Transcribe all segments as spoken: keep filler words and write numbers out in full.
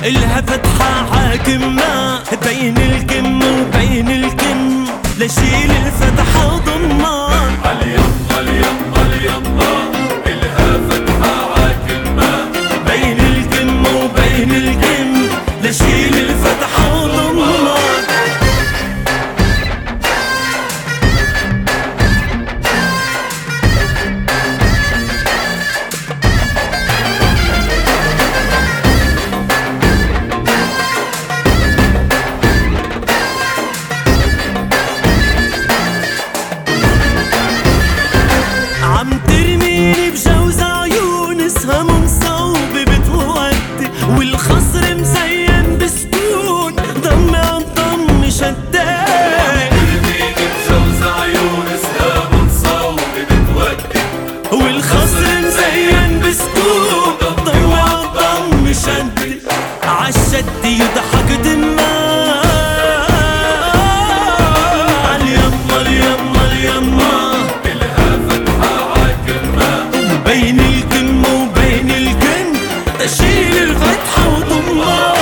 إلها فتحة عاكمة بين الكم وبين الكم، لشيل الفتحة وضمها. اليما اليما اليما إلها فتحة عاكمة بين الكم وبين الكم، لشيل الفتحة وضمها. عم ترميني بجوز عيون اسهم مصوبة بتودي، والخصر مزين بسكون ضمي عم ضمي شداي. ترميني بجوز عيون اسهم مصوبة بتودي، والخصر مزين بسكون ضمي عم ضمي شدي. عالشد يضحك دماء. اليما اليما اليما بين الكم وبين الكم، تشيل الفتحة وضمها.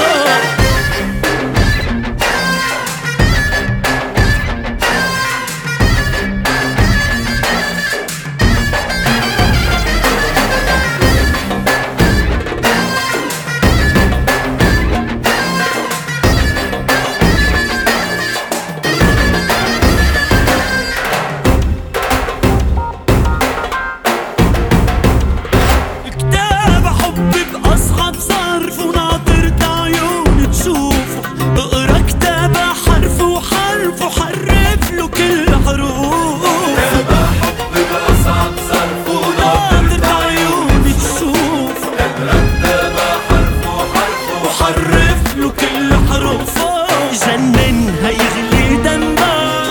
حرف له كل حروفه، جنن هيغلي دمها.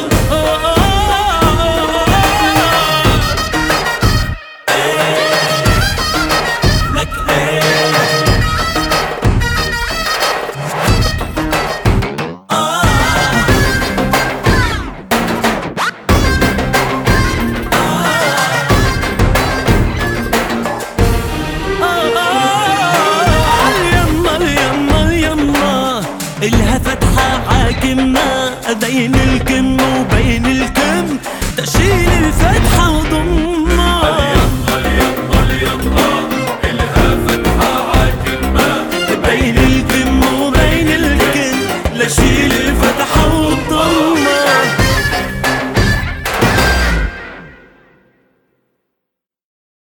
لك ايه إلها فتحة عاكمة بين الكم وبين